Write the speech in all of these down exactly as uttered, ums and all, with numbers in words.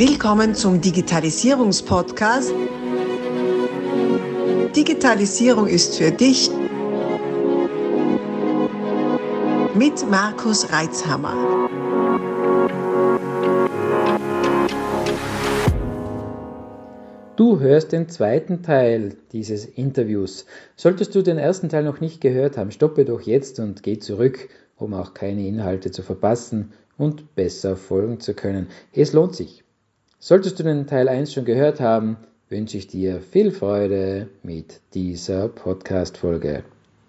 Willkommen zum Digitalisierungspodcast. Digitalisierung ist für dich mit Markus Reitzhammer. Du hörst den zweiten Teil dieses Interviews. Solltest du den ersten Teil noch nicht gehört haben, stoppe doch jetzt und geh zurück, um auch keine Inhalte zu verpassen und besser folgen zu können. Es lohnt sich. Solltest du den Teil eins schon gehört haben, wünsche ich dir viel Freude mit dieser Podcast-Folge.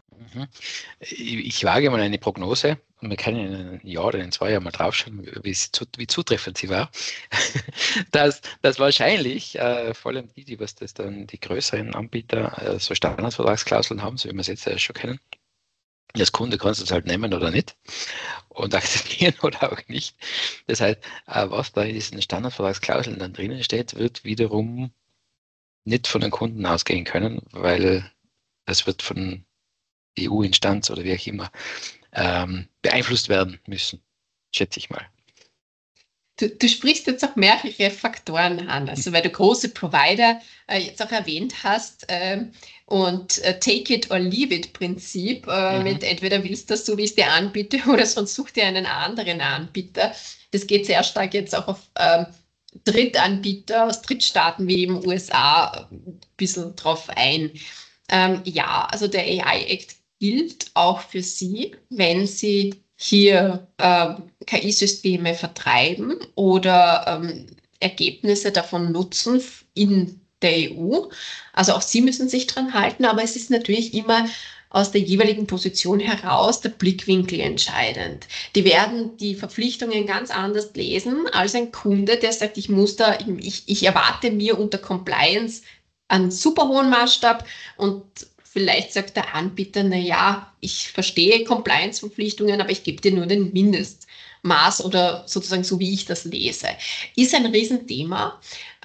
Ich wage mal eine Prognose und wir können in einem Jahr oder in zwei Jahren mal draufschauen, wie, wie zutreffend sie war, dass, dass wahrscheinlich äh, vor allem die, die was das dann die größeren Anbieter äh, so Standardvertragsklauseln haben, so wie wir es jetzt äh, schon kennen. Als Kunde kannst du es halt nehmen oder nicht und akzeptieren oder auch nicht. Das heißt, äh, was da in diesen Standardvertragsklauseln dann drinnen steht, wird wiederum nicht von den Kunden ausgehen können, weil das wird von E U-Instanz oder wie auch immer ähm, beeinflusst werden müssen, schätze ich mal. Du, du sprichst jetzt auch mehrere Faktoren an, also weil du große Provider äh, jetzt auch erwähnt hast äh, und äh, Take-it-or-leave-it-Prinzip äh, mhm. mit entweder willst du das so, wie ich es dir anbiete, oder sonst such dir einen anderen Anbieter. Das geht sehr stark jetzt auch auf ähm, Drittanbieter aus Drittstaaten wie eben U S A ein bisschen drauf ein. Ähm, ja, also der A I-Act gilt auch für Sie, wenn Sie hier ähm, K I-Systeme vertreiben oder ähm, Ergebnisse davon nutzen in der E U. Also auch Sie müssen sich dran halten, aber es ist natürlich immer aus der jeweiligen Position heraus der Blickwinkel entscheidend. Die werden die Verpflichtungen ganz anders lesen als ein Kunde, der sagt, ich muss da, ich, ich erwarte mir unter Compliance einen super hohen Maßstab und vielleicht sagt der Anbieter, na ja, ich verstehe Compliance-Verpflichtungen, aber ich gebe dir nur den Mindestmaß oder sozusagen so, wie ich das lese. Ist ein Riesenthema.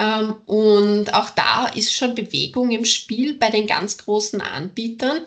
Und auch da ist schon Bewegung im Spiel bei den ganz großen Anbietern.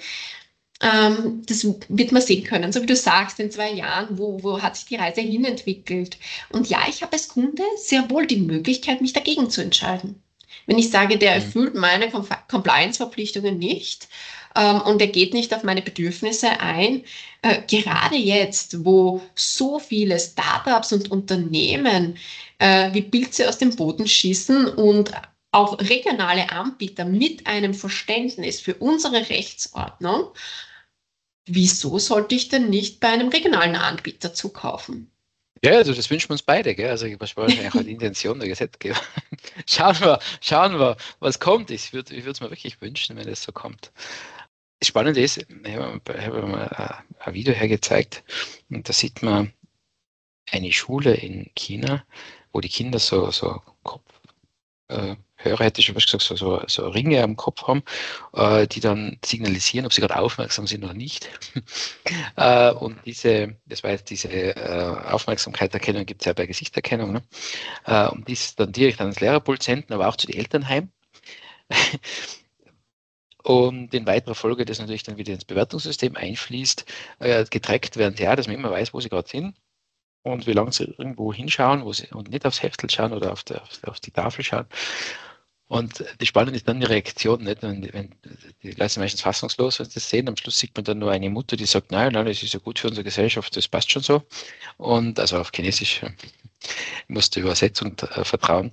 Das wird man sehen können, so wie du sagst, in zwei Jahren, wo, wo hat sich die Reise hinentwickelt. Und ja, ich habe als Kunde sehr wohl die Möglichkeit, mich dagegen zu entscheiden. Wenn ich sage, der erfüllt meine Compliance-Verpflichtungen nicht ähm, und er geht nicht auf meine Bedürfnisse ein, äh, gerade jetzt, wo so viele Startups und Unternehmen äh, wie Pilze aus dem Boden schießen und auch regionale Anbieter mit einem Verständnis für unsere Rechtsordnung, wieso sollte ich denn nicht bei einem regionalen Anbieter zukaufen? Ja, also das wünschen wir uns beide, gell? Also was war wahrscheinlich auch die Intention der Gesetzgeber. Schauen wir, schauen wir, was kommt. Ich würde ich es mir wirklich wünschen, wenn es so kommt. Das Spannende ist, ich habe hab mal ein Video hergezeigt und da sieht man eine Schule in China, wo die Kinder so, so Kopf, äh, Hörer hätte ich schon was gesagt, so, so, so Ringe am Kopf haben, äh, die dann signalisieren, ob sie gerade aufmerksam sind oder nicht. äh, und diese, das war jetzt diese äh, Aufmerksamkeitserkennung, gibt es ja bei Gesichtserkennung, ne? äh, und die ist dann direkt ans Lehrerpult senden, aber auch zu den Eltern heim. Und in weiterer Folge das natürlich dann wieder ins Bewertungssystem einfließt, äh, getrackt werden, ja, dass man immer weiß, wo sie gerade sind. Und wie lange sie irgendwo hinschauen, wo sie und nicht aufs Heftel schauen oder auf, der, auf die Tafel schauen. Und das Spannende ist dann die Reaktion, nicht? Wenn, wenn, die Leute sind meistens fassungslos, wenn sie das sehen. Am Schluss sieht man dann nur eine Mutter, die sagt, nein, nein, das ist ja gut für unsere Gesellschaft, das passt schon so. Und also auf Chinesisch musste Übersetzung äh, vertrauen.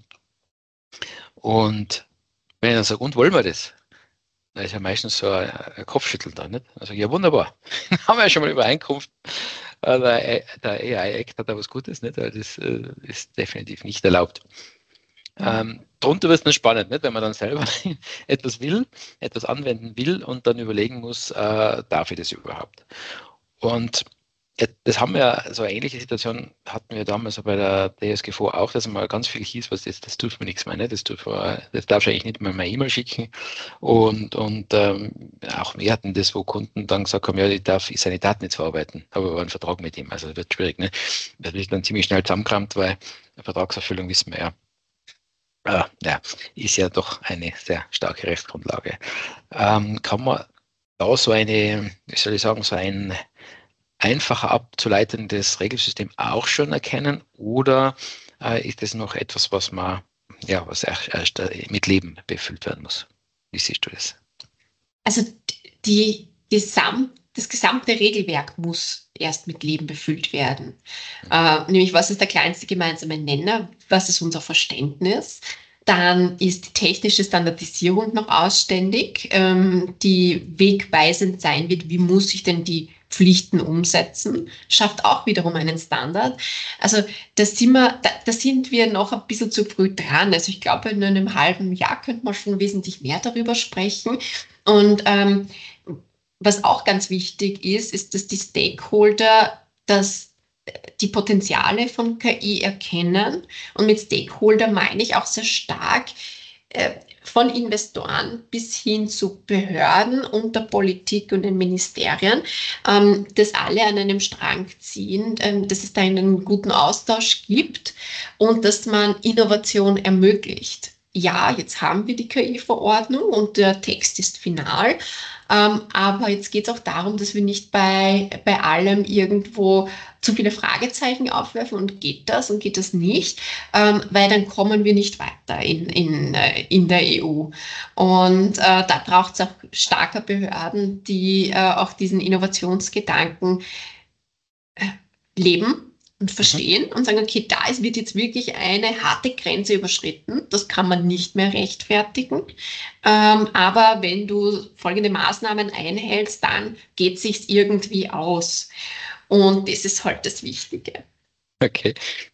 Und wenn ich dann sage, und wollen wir das? Da ist ja meistens so ein, ein Kopfschütteln da, nicht? Also ja, wunderbar. Haben wir ja schon mal Übereinkunft. Der, der A I-Act hat da was Gutes, nicht? Weil das äh, ist definitiv nicht erlaubt. Ähm, darunter wird es dann spannend, nicht? Wenn man dann selber etwas will, etwas anwenden will und dann überlegen muss, äh, darf ich das überhaupt? Und das haben wir, so eine ähnliche Situation hatten wir damals bei der D S G V auch, dass mal ganz viel hieß, was das, das tut mir nichts mehr, ne? Das, tut, das darfst du eigentlich nicht mehr eine E-Mail schicken. Und, und ähm, auch wir hatten das, wo Kunden dann gesagt haben, ja, ich darf seine Daten nicht verarbeiten, aber wir haben einen Vertrag mit ihm, also das wird schwierig. Ne? Das wird dann ziemlich schnell zusammengekramt, weil eine Vertragserfüllung wissen wir ja. Äh, ja, ist ja doch eine sehr starke Rechtsgrundlage. Ähm, kann man da so eine, wie soll ich sagen, so ein einfacher abzuleitendes Regelsystem auch schon erkennen oder äh, ist das noch etwas, was man, ja, was erst, erst mit Leben befüllt werden muss? Wie siehst du das? Also die Gesamt, das gesamte Regelwerk muss erst mit Leben befüllt werden. Mhm. Äh, nämlich, was ist der kleinste gemeinsame Nenner? Was ist unser Verständnis? Dann ist die technische Standardisierung noch ausständig, ähm, die wegweisend sein wird. Wie muss ich denn die Pflichten umsetzen? Schafft auch wiederum einen Standard. Also da sind wir, da, da sind wir noch ein bisschen zu früh dran. Also ich glaube, in einem halben Jahr könnte man schon wesentlich mehr darüber sprechen. Und ähm, was auch ganz wichtig ist, ist, dass die Stakeholder das die Potenziale von K I erkennen. Und mit Stakeholder meine ich auch sehr stark äh, von Investoren bis hin zu Behörden und der Politik und den Ministerien, ähm, dass alle an einem Strang ziehen, ähm, dass es da einen guten Austausch gibt und dass man Innovation ermöglicht. Ja, jetzt haben wir die K I-Verordnung und der Text ist final. Ähm, aber jetzt geht es auch darum, dass wir nicht bei, bei allem irgendwo zu viele Fragezeichen aufwerfen und geht das und geht das nicht, ähm, weil dann kommen wir nicht weiter in, in, in der E U. Und äh, da braucht es auch starke Behörden, die äh, auch diesen Innovationsgedanken äh, leben und verstehen und sagen, okay, da ist, wird jetzt wirklich eine harte Grenze überschritten, das kann man nicht mehr rechtfertigen, ähm, aber wenn du folgende Maßnahmen einhältst, dann geht es sich irgendwie aus und das ist halt das Wichtige. Okay,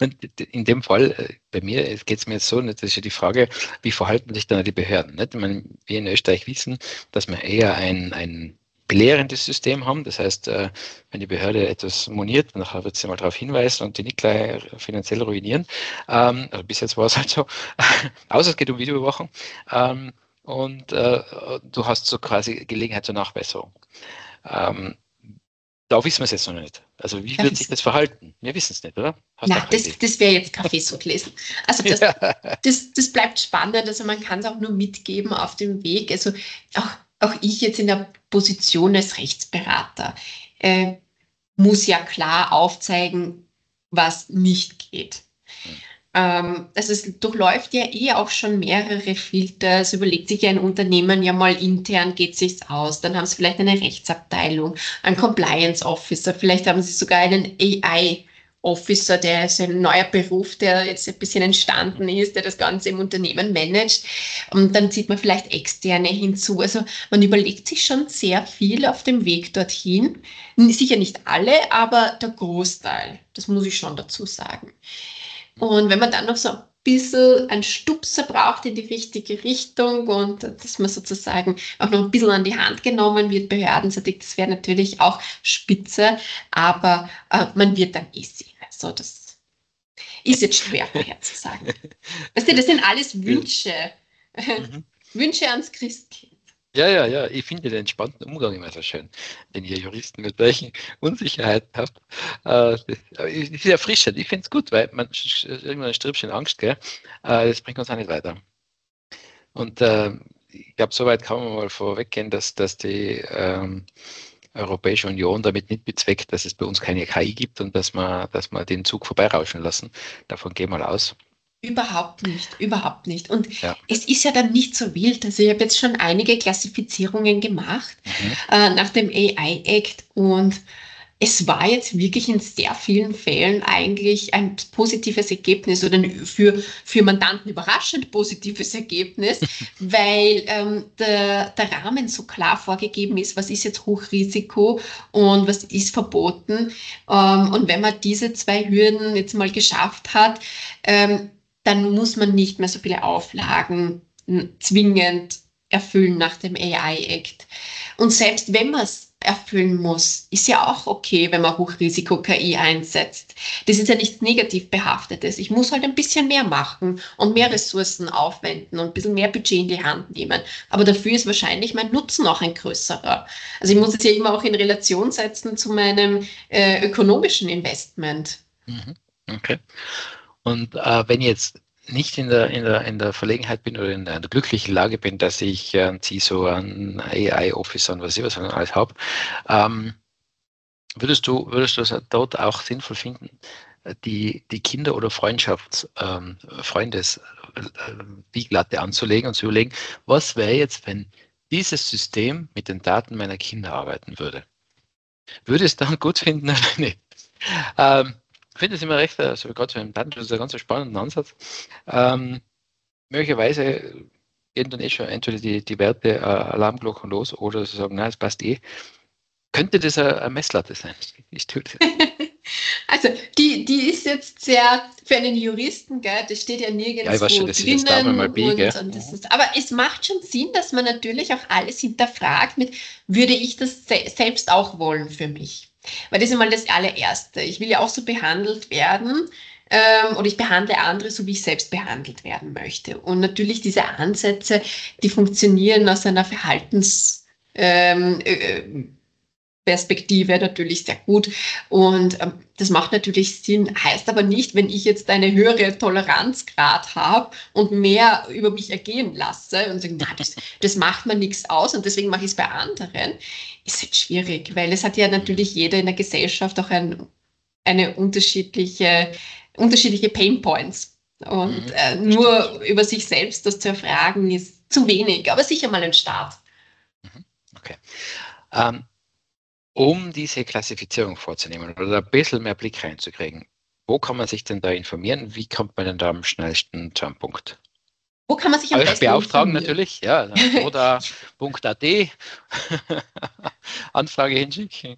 in dem Fall, bei mir geht es mir jetzt so, das ist ja die Frage, wie verhalten sich dann die Behörden? Nicht? Ich meine, wir in Österreich wissen, dass wir eher ein, ein belehrendes System haben. Das heißt, wenn die Behörde etwas moniert, dann wird sie mal darauf hinweisen und die nicht gleich finanziell ruinieren. Ähm, also bis jetzt war es halt so. Außer es geht um Videoüberwachung. Ähm, und äh, du hast so quasi Gelegenheit zur Nachbesserung. Ähm, da wissen wir es jetzt noch nicht. Also wie wird sich das verhalten? Wir wissen es nicht, oder? Hast Na, das, das wäre jetzt Kaffeesud lesen. Also das, ja. das, das bleibt spannend. Also man kann es auch nur mitgeben auf dem Weg. Also auch Auch ich jetzt in der Position als Rechtsberater äh, muss ja klar aufzeigen, was nicht geht. Ähm, also es durchläuft ja eh auch schon mehrere Filter. Es überlegt sich ja ein Unternehmen ja mal intern, geht es sich aus. Dann haben sie vielleicht eine Rechtsabteilung, einen Compliance Officer, vielleicht haben sie sogar einen A I Officer, der ist ein neuer Beruf, der jetzt ein bisschen entstanden ist, der das Ganze im Unternehmen managt. Und dann zieht man vielleicht Externe hinzu. Also man überlegt sich schon sehr viel auf dem Weg dorthin. Sicher nicht alle, aber der Großteil. Das muss ich schon dazu sagen. Und wenn man dann noch so ein bisschen einen Stupser braucht in die richtige Richtung und dass man sozusagen auch noch ein bisschen an die Hand genommen wird, behördenseitig, das wäre natürlich auch spitze, aber äh, man wird dann eh sehen. Also das ist jetzt schwer vorherzusagen. Weißt du, das sind alles Wünsche. Mhm. Wünsche ans Christkind. Ja, ja, ja. Ich finde den entspannten Umgang immer so schön, den ihr Juristen mit welchen Unsicherheiten habt. Äh, das ist erfrischend. Ich finde es gut, weil man irgendwann ein Strippchen Angst, gell? Äh, das bringt uns auch nicht weiter. Und äh, ich glaube, soweit kann man mal vorweggehen, dass, dass die ähm, Europäische Union damit nicht bezweckt, dass es bei uns keine K I gibt und dass man, dass man den Zug vorbeirauschen lassen. Davon gehen wir mal aus. Überhaupt nicht, überhaupt nicht. Und ja. Es ist ja dann nicht so wild. Also ich habe jetzt schon einige Klassifizierungen gemacht mhm. äh, nach dem A I-Act und es war jetzt wirklich in sehr vielen Fällen eigentlich ein positives Ergebnis oder ein für, für Mandanten überraschend positives Ergebnis, weil ähm, der, der Rahmen so klar vorgegeben ist, was ist jetzt Hochrisiko und was ist verboten. Ähm, und wenn man diese zwei Hürden jetzt mal geschafft hat, ähm, dann muss man nicht mehr so viele Auflagen zwingend erfüllen nach dem A I-Act. Und selbst wenn man es erfüllen muss, ist ja auch okay, wenn man Hochrisiko-K I einsetzt. Das ist ja nichts negativ behaftetes. Ich muss halt ein bisschen mehr machen und mehr Ressourcen aufwenden und ein bisschen mehr Budget in die Hand nehmen. Aber dafür ist wahrscheinlich mein Nutzen auch ein größerer. Also ich muss es ja immer auch in Relation setzen zu meinem äh, ökonomischen Investment. Okay. Und äh, wenn ich jetzt nicht in der, in der, in der Verlegenheit bin oder in der, in der glücklichen Lage bin, dass ich äh, C I S O, einen A I-Officer und was ich was alles habe, ähm, würdest du, würdest du es dort auch sinnvoll finden, die, die Kinder- oder Freundschafts-, ähm, Freundes, äh, die Glatte anzulegen und zu überlegen, was wäre jetzt, wenn dieses System mit den Daten meiner Kinder arbeiten würde? Würde es dann gut finden oder nicht? Ähm, ich finde es immer recht, also gerade für den Datenschutz, ein ganz spannender Ansatz. Ähm, möglicherweise gehen dann eh schon entweder die, die Werte äh, Alarmglocken los oder sie sagen, nein, es passt eh. Könnte das eine, eine Messlatte sein? Ich tue das. Also die, die ist jetzt sehr für einen Juristen, gell, das steht ja Ja, ich weiß schon, nirgendwo dass ich das Daumen mal drinnen biege. und, und das ist, aber es macht schon Sinn, dass man natürlich auch alles hinterfragt mit, würde ich das se selbst auch wollen für mich? Weil das ist einmal das allererste. Ich will ja auch so behandelt werden, ähm, oder ich behandle andere so, wie ich selbst behandelt werden möchte. Und natürlich diese Ansätze, die funktionieren aus einer Verhaltens ähm, äh, Perspektive natürlich sehr gut und ähm, das macht natürlich Sinn, heißt aber nicht, wenn ich jetzt eine höhere Toleranzgrad habe und mehr über mich ergehen lasse und sage, na, das, das macht mir nichts aus und deswegen mache ich es bei anderen, ist jetzt schwierig, weil es hat ja natürlich jeder in der Gesellschaft auch ein, eine unterschiedliche, unterschiedliche Painpoints und Mhm, äh, nur über sich selbst das zu erfragen ist zu wenig, aber sicher mal ein Start. mhm, okay. Ähm, Um diese Klassifizierung vorzunehmen oder ein bisschen mehr Blick reinzukriegen, wo kann man sich denn da informieren? Wie kommt man denn da am schnellsten zu einem Punkt? Wo kann man sich am Euch besten beauftragen informieren? natürlich, ja, roda punkt a t Anfrage hinschicken.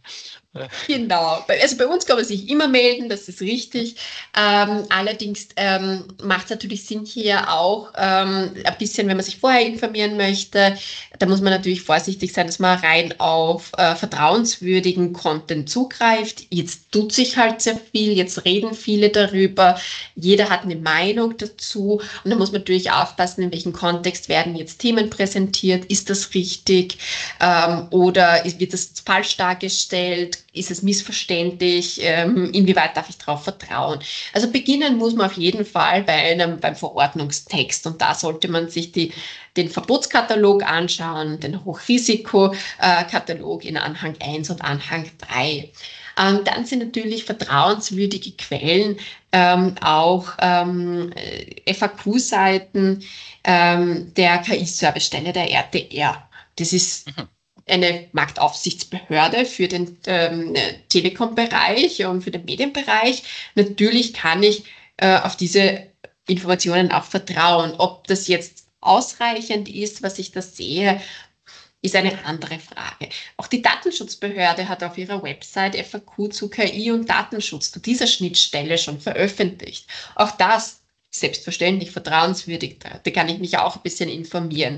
Genau, also bei uns kann man sich immer melden, das ist richtig. Ähm, allerdings ähm, macht es natürlich Sinn hier auch ähm, ein bisschen, wenn man sich vorher informieren möchte, da muss man natürlich vorsichtig sein, dass man rein auf äh, vertrauenswürdigen Content zugreift. Jetzt tut sich halt sehr viel, jetzt reden viele darüber, jeder hat eine Meinung dazu und da muss man natürlich aufpassen, in welchem Kontext werden jetzt Themen präsentiert, ist das richtig ähm, oder wird das falsch dargestellt, ist es missverständlich, ähm, inwieweit darf ich darauf vertrauen. Also beginnen muss man auf jeden Fall bei einem, beim Verordnungstext und da sollte man sich die, den Verbotskatalog anschauen, den Hochrisikokatalog in Anhang eins und Anhang drei. Ähm, dann sind natürlich vertrauenswürdige Quellen, ähm, auch ähm, F A Q-Seiten ähm, der K I-Servicestelle, der R T R. Das ist eine Marktaufsichtsbehörde für den ähm, Telekom-Bereich und für den Medienbereich. Natürlich kann ich äh, auf diese Informationen auch vertrauen. Ob das jetzt ausreichend ist, was ich da sehe, ist eine andere Frage. Auch die Datenschutzbehörde hat auf ihrer Website F A Q zu K I und Datenschutz zu dieser Schnittstelle schon veröffentlicht. Auch das selbstverständlich vertrauenswürdig, da kann ich mich auch ein bisschen informieren.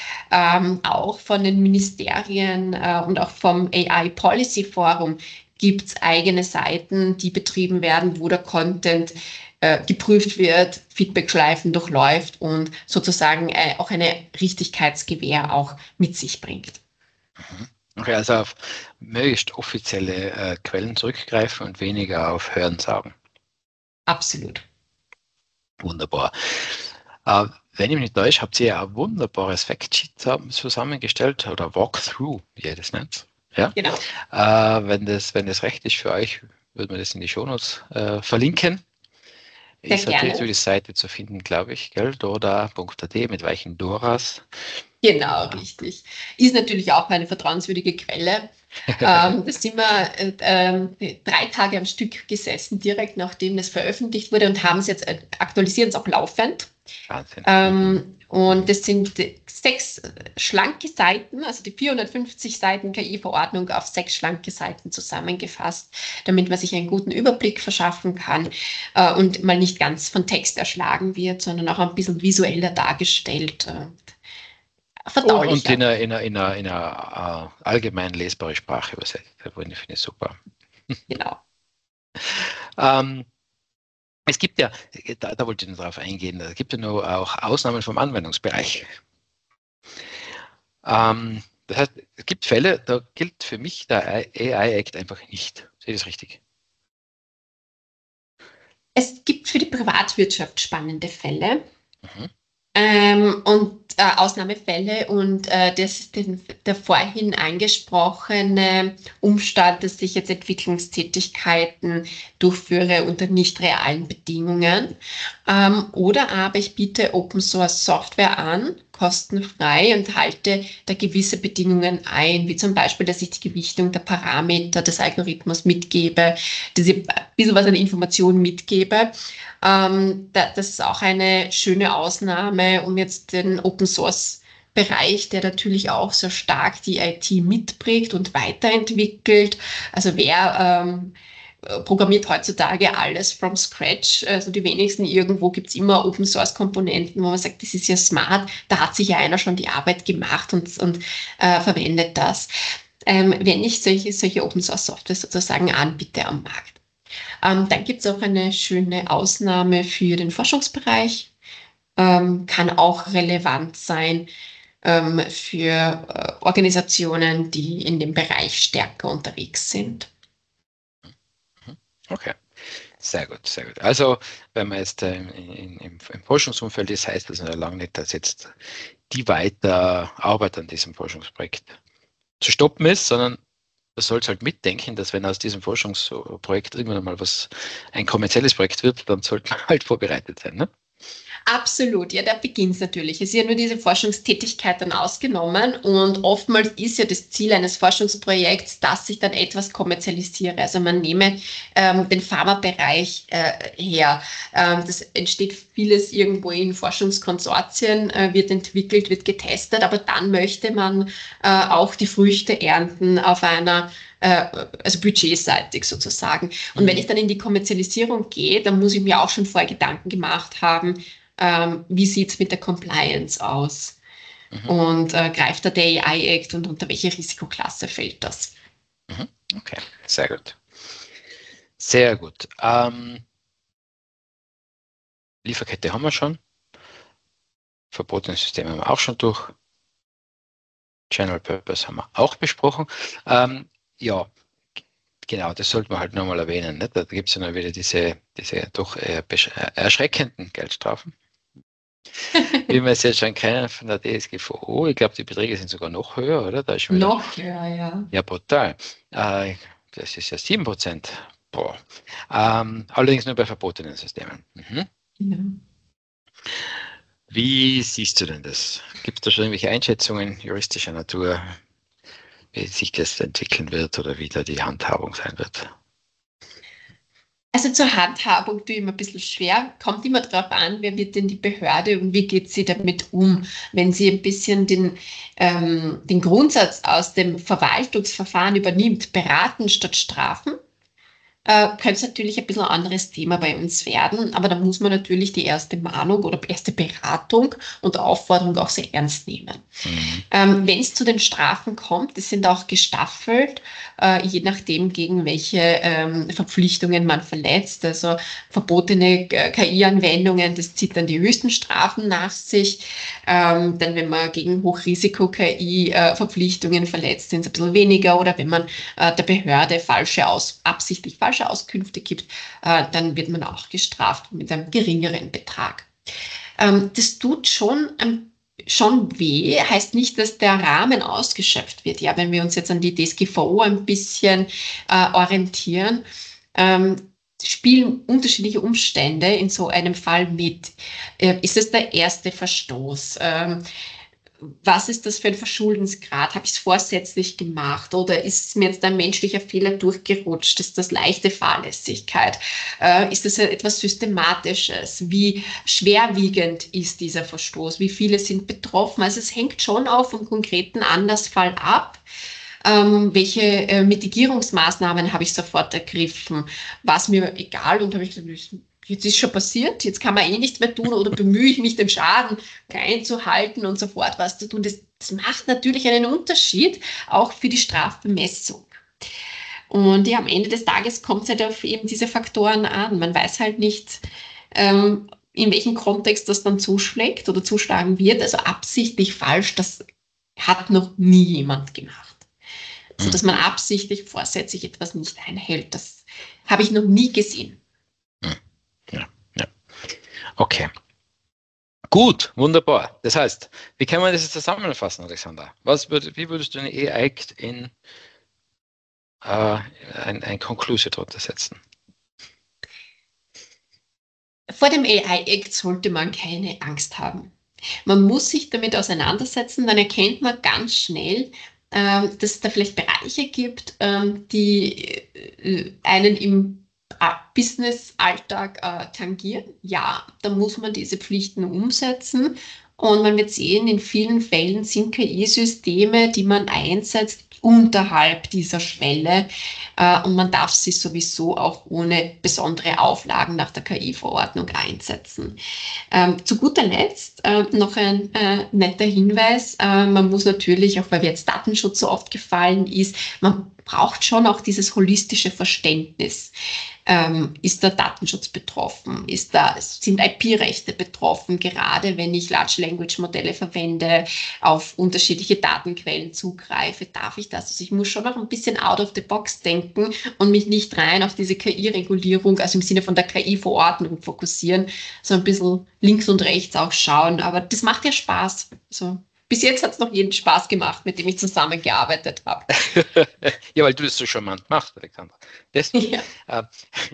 Ähm, auch von den Ministerien äh, und auch vom A I Policy Forum gibt es eigene Seiten, die betrieben werden, wo der Content äh, geprüft wird, Feedbackschleifen durchläuft und sozusagen äh, auch eine Richtigkeitsgewähr auch mit sich bringt. Okay, also auf möglichst offizielle äh, Quellen zurückgreifen und weniger auf Hörensagen. Absolut. Wunderbar. Äh, wenn ich mich nicht täusche, habt ihr ja ein wunderbares Factsheet zusammengestellt oder Walkthrough, wie ihr das nennt. Ja? Genau. Äh, wenn, das, wenn das recht ist für euch, würden wir das in die Shownotes äh, verlinken. Sehr Ist natürlich gerne. die Seite zu finden, glaube ich, gell? doda punkt a t mit weichen Doras. Genau, richtig. Ist natürlich auch eine vertrauenswürdige Quelle. ähm, da sind wir äh, äh, drei Tage am Stück gesessen, direkt nachdem das veröffentlicht wurde und haben es jetzt, äh, aktualisieren es auch laufend. Wahnsinn. Ähm, und das sind sechs schlanke Seiten, also die vierhundertfünfzig Seiten K I-Verordnung auf sechs schlanke Seiten zusammengefasst, damit man sich einen guten Überblick verschaffen kann äh, und mal nicht ganz von Text erschlagen wird, sondern auch ein bisschen visueller dargestellt. Äh, Und, und verdaulicher. in einer, in einer, in einer, in einer uh, allgemein lesbare Sprache übersetzt. Das finde ich super. Genau. ähm, es gibt ja, da, da wollte ich noch darauf eingehen, es gibt ja noch auch Ausnahmen vom Anwendungsbereich. Ähm, das heißt, es gibt Fälle, da gilt für mich der A I-Act einfach nicht. Sehe ich das richtig? Es gibt für die Privatwirtschaft spannende Fälle. Mhm. Ähm, und gibt äh, Ausnahmefälle und äh, das ist den, der vorhin angesprochene Umstand, dass ich jetzt Entwicklungstätigkeiten durchführe unter nicht realen Bedingungen. Ähm, oder aber ich biete Open Source Software an, kostenfrei, und halte da gewisse Bedingungen ein, wie zum Beispiel, dass ich die Gewichtung der Parameter des Algorithmus mitgebe, dass ich ein bisschen was an Informationen mitgebe. Ähm, da, das ist auch eine schöne Ausnahme, um jetzt den Open Source Bereich, der natürlich auch so stark die I T mitprägt und weiterentwickelt. Also wer ähm, programmiert heutzutage alles from scratch. Also die wenigsten, irgendwo gibt es immer Open Source Komponenten, wo man sagt, das ist ja smart, da hat sich ja einer schon die Arbeit gemacht und, und äh, verwendet das. Ähm, wenn ich solche, solche Open Source Software sozusagen anbiete am Markt. Ähm, dann gibt es auch eine schöne Ausnahme für den Forschungsbereich. Ähm, kann auch relevant sein ähm, für äh, Organisationen, die in dem Bereich stärker unterwegs sind. Okay, sehr gut, sehr gut. Also, wenn man jetzt äh, in, im, im Forschungsumfeld ist, heißt das noch lange nicht, dass jetzt die Weiterarbeit an diesem Forschungsprojekt zu stoppen ist, sondern man sollte halt mitdenken, dass wenn aus diesem Forschungsprojekt irgendwann mal was ein kommerzielles Projekt wird, dann sollte man halt vorbereitet sein, ne? Absolut, ja, da beginnt es natürlich. Es ist ja nur diese Forschungstätigkeit dann ausgenommen und oftmals ist ja das Ziel eines Forschungsprojekts, dass ich dann etwas kommerzialisiere. Also man nehme ähm, den Pharmabereich äh, her. Ähm, das entsteht vieles irgendwo in Forschungskonsortien, äh, wird entwickelt, wird getestet, aber dann möchte man äh, auch die Früchte ernten auf einer also budgetseitig sozusagen. Und mhm. wenn ich dann in die Kommerzialisierung gehe, dann muss ich mir auch schon vorher Gedanken gemacht haben, ähm, wie sieht es mit der Compliance aus? Mhm. Und äh, greift da der A I Act und unter welche Risikoklasse fällt das? Mhm. Okay, sehr gut. Sehr gut. Ähm, Lieferkette haben wir schon. Verbotene Systeme haben wir auch schon durch. General Purpose haben wir auch besprochen. Ähm, ja, genau, das sollte man halt nochmal erwähnen. Nicht? Da gibt es ja noch wieder diese, diese doch äh, erschreckenden Geldstrafen. Wie wir es jetzt schon kennen von der D S G V O. Ich glaube, die Beträge sind sogar noch höher, oder? Da ist schon wieder, noch höher, ja. Ja, brutal. Äh, das ist ja sieben Prozent. Boah. Ähm, allerdings nur bei verbotenen Systemen. Mhm. Ja. Wie siehst du denn das? Gibt es da schon irgendwelche Einschätzungen juristischer Natur, wie sich das entwickeln wird oder wie da die Handhabung sein wird? Also zur Handhabung tue ich immer ein bisschen schwer. Kommt immer darauf an, wer wird denn die Behörde und wie geht sie damit um. Wenn sie ein bisschen den, ähm, den Grundsatz aus dem Verwaltungsverfahren übernimmt, beraten statt strafen, äh, könnte es natürlich ein bisschen ein anderes Thema bei uns werden. Aber da muss man natürlich die erste Mahnung oder erste Beratung und Aufforderung auch sehr ernst nehmen. Mhm. Ähm, wenn es zu den Strafen kommt, die sind auch gestaffelt, äh, je nachdem, gegen welche ähm, Verpflichtungen man verletzt. Also verbotene K I-Anwendungen, das zieht dann die höchsten Strafen nach sich. Ähm, dann, wenn man gegen Hochrisiko-K I-Verpflichtungen äh, verletzt, sind es ein bisschen weniger. Oder wenn man äh, der Behörde falsche Aus absichtlich falsche Auskünfte gibt, äh, dann wird man auch gestraft mit einem geringeren Betrag. Ähm, das tut schon ein schon weh, heißt nicht, dass der Rahmen ausgeschöpft wird. Ja, wenn wir uns jetzt an die D S G V O ein bisschen äh, orientieren, ähm, spielen unterschiedliche Umstände in so einem Fall mit. Äh, ist es der erste Verstoß? Ähm, was ist das für ein Verschuldensgrad? Habe ich es vorsätzlich gemacht oder ist mir jetzt ein menschlicher Fehler durchgerutscht? Ist das leichte Fahrlässigkeit? Äh, ist das etwas Systematisches? Wie schwerwiegend ist dieser Verstoß? Wie viele sind betroffen? Also es hängt schon auch vom konkreten Anlassfall ab. Ähm, welche äh, Mitigierungsmaßnahmen habe ich sofort ergriffen? War es mir egal und habe ich gesagt, jetzt ist schon passiert, jetzt kann man eh nichts mehr tun oder bemühe ich mich, den Schaden klein zu halten und sofort was zu tun. Das, das macht natürlich einen Unterschied, auch für die Strafbemessung. Und ja, am Ende des Tages kommt es halt auf eben diese Faktoren an. Man weiß halt nicht, ähm, in welchem Kontext das dann zuschlägt oder zuschlagen wird. Also absichtlich falsch, das hat noch nie jemand gemacht. So dass man absichtlich vorsätzlich etwas nicht einhält, das habe ich noch nie gesehen. Ja, ja. Okay. Gut, wunderbar. Das heißt, wie kann man das jetzt zusammenfassen, Alexander? Was würd, wie würdest du eine A I in äh, ein, ein Conclusion drunter setzen? Vor dem A I-Act sollte man keine Angst haben. Man muss sich damit auseinandersetzen, dann erkennt man ganz schnell, äh, dass es da vielleicht Bereiche gibt, äh, die äh, einen im Business-Alltag äh, tangieren. Ja, da muss man diese Pflichten umsetzen. Und man wird sehen, in vielen Fällen sind K I-Systeme, die man einsetzt, unterhalb dieser Schwelle. Äh, und man darf sie sowieso auch ohne besondere Auflagen nach der K I-Verordnung einsetzen. Ähm, zu guter Letzt äh, noch ein äh, netter Hinweis. Äh, man muss natürlich, auch weil jetzt Datenschutz so oft gefallen ist, man braucht schon auch dieses holistische Verständnis. Ähm, ist der Datenschutz betroffen? Ist da, sind I P-Rechte betroffen? Gerade wenn ich Large Language Modelle verwende, auf unterschiedliche Datenquellen zugreife, darf ich das? Also ich muss schon noch ein bisschen out of the box denken und mich nicht rein auf diese K I-Regulierung, also im Sinne von der K I-Verordnung fokussieren, sondern ein bisschen links und rechts auch schauen. Aber das macht ja Spaß. So. Bis jetzt hat es noch jeden Spaß gemacht, mit dem ich zusammengearbeitet habe. Ja, weil du das so charmant machst, Alexander. Das, ja. äh,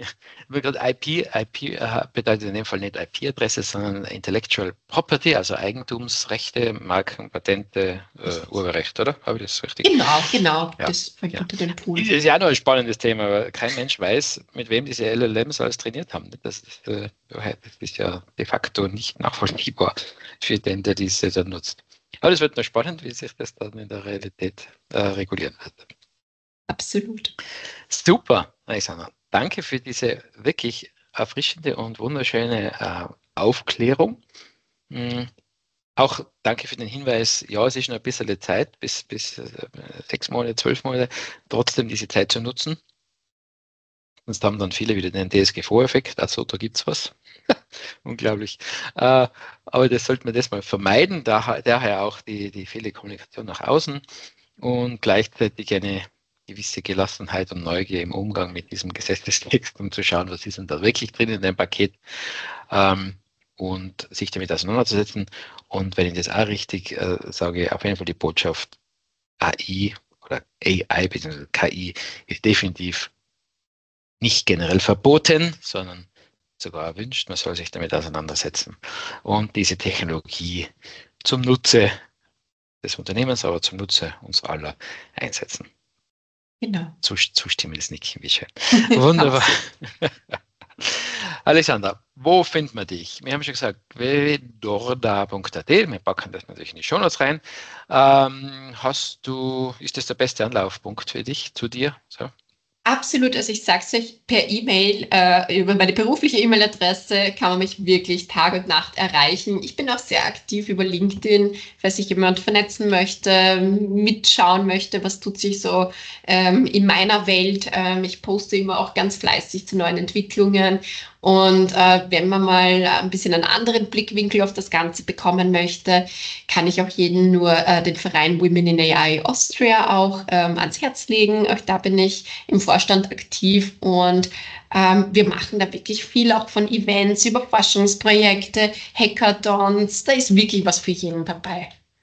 I P, I P äh, bedeutet in dem Fall nicht I P-Adresse, sondern Intellectual Property, also Eigentumsrechte, Marken, Patente, äh, Urheberrecht, oder? Habe ich das richtig? Genau, genau. Ja. Das fällt Ja. unter den Pool. Das ist ja auch noch ein spannendes Thema, weil kein Mensch weiß, mit wem diese L L Ms alles trainiert haben. Das ist, äh, das ist ja de facto nicht nachvollziehbar für den, der diese dann nutzt. Aber es wird noch spannend, wie sich das dann in der Realität äh, regulieren wird. Absolut. Super, Alexander. Danke für diese wirklich erfrischende und wunderschöne äh, Aufklärung. Mhm. Auch danke für den Hinweis, ja, es ist noch ein bisschen Zeit, bis, bis äh, sechs Monate, zwölf Monate, trotzdem diese Zeit zu nutzen. Sonst haben dann viele wieder den D S G V-Effekt, also da gibt es was. Unglaublich. Äh, aber das sollte man das mal vermeiden, daher, daher auch die, die viele Kommunikation nach außen und gleichzeitig eine gewisse Gelassenheit und Neugier im Umgang mit diesem Gesetzestext, um zu schauen, was ist denn da wirklich drin in dem Paket ähm, und sich damit auseinanderzusetzen. Und wenn ich das auch richtig äh, sage, auf jeden Fall die Botschaft A I oder A I bzw. K I ist definitiv nicht generell verboten, sondern sogar erwünscht. Man soll sich damit auseinandersetzen und diese Technologie zum Nutze des Unternehmens, aber zum Nutze uns aller einsetzen. Genau. Zustimmen ist nicht, wie schön. Wunderbar. Alexander, wo findet man dich? Wir haben schon gesagt, w w w punkt dorda punkt a t. Wir packen das natürlich in die Shownotes rein. Ähm, hast du, ist das der beste Anlaufpunkt für dich, zu dir? So? Absolut, also ich sage es euch, per E-Mail, äh, über meine berufliche E-Mail-Adresse kann man mich wirklich Tag und Nacht erreichen. Ich bin auch sehr aktiv über LinkedIn, falls sich jemand vernetzen möchte, mitschauen möchte, was tut sich so ähm, in meiner Welt. Ähm, ich poste immer auch ganz fleißig zu neuen Entwicklungen. Und äh, wenn man mal ein bisschen einen anderen Blickwinkel auf das Ganze bekommen möchte, kann ich auch jeden nur äh, den Verein Women in A I Austria auch ähm, ans Herz legen. Auch da bin ich im Vorstand aktiv und ähm, wir machen da wirklich viel auch von Events über Forschungsprojekte, Hackathons. Da ist wirklich was für jeden dabei.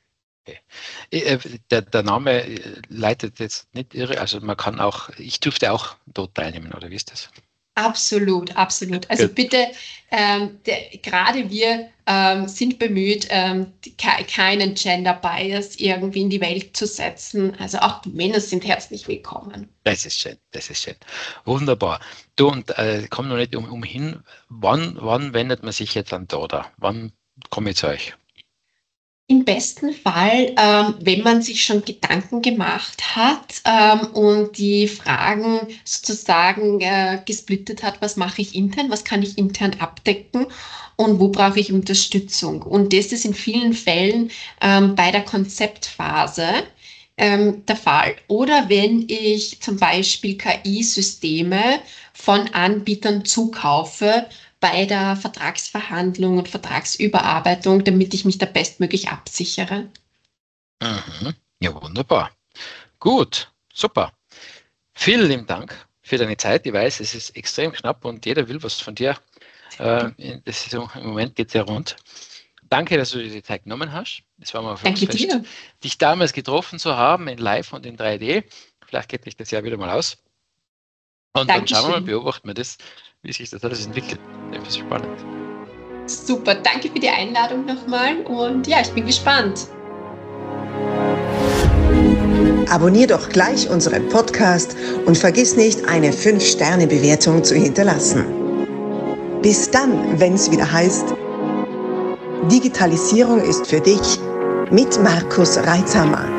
Okay. Der, der Name leitet jetzt nicht irre, also man kann auch, ich dürfte auch dort teilnehmen, oder wie ist das? Absolut, absolut. Also Gut. bitte, ähm, der, gerade wir ähm, sind bemüht, ähm, ke keinen Gender Bias irgendwie in die Welt zu setzen. Also auch die Männer sind herzlich willkommen. Das ist schön, das ist schön. Wunderbar. Du, und äh, komm noch nicht um, umhin, wann, wann wendet man sich jetzt an Dorda? Wann komme ich zu euch? Im besten Fall, ähm, wenn man sich schon Gedanken gemacht hat ähm, und die Fragen sozusagen äh, gesplittet hat, was mache ich intern, was kann ich intern abdecken und wo brauche ich Unterstützung. Und das ist in vielen Fällen ähm, bei der Konzeptphase ähm, der Fall. Oder wenn ich zum Beispiel K I-Systeme von Anbietern zukaufe, bei der Vertragsverhandlung und Vertragsüberarbeitung, damit ich mich da bestmöglich absichere. Mhm. Ja, wunderbar. Gut, super. Vielen lieben Dank für deine Zeit. Ich weiß, es ist extrem knapp und jeder will was von dir. Äh, das ist, im Moment geht es ja rund. danke, dass du dir die Zeit genommen hast. Es war mal ein Danke Volksfest, dir. dich damals getroffen zu haben in Live und in drei D. Vielleicht geht dich das Jahr wieder mal aus. Und dann schauen wir mal, Dankeschön. beobachten wir das, wie sich das alles entwickelt. Das ist spannend. Super, danke für die Einladung nochmal und ja, ich bin gespannt. Abonnier doch gleich unseren Podcast und vergiss nicht, eine fünf Sterne Bewertung zu hinterlassen. Bis dann, wenn es wieder heißt, Digitalisierung ist für dich mit Markus Reitzhammer.